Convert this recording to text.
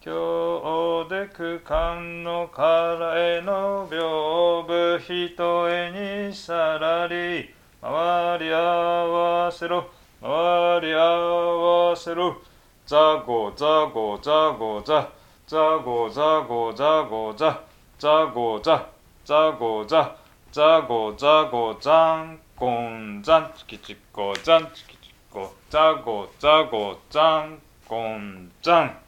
今日で区間のからへの屏風ひとえにさらり回り合わせろ回り合わせろザゴザゴザゴザザゴザゴザゴザザゴザザゴザザゴザゴザンコンザンチキチコザンチキチコザゴザゴザンコンザン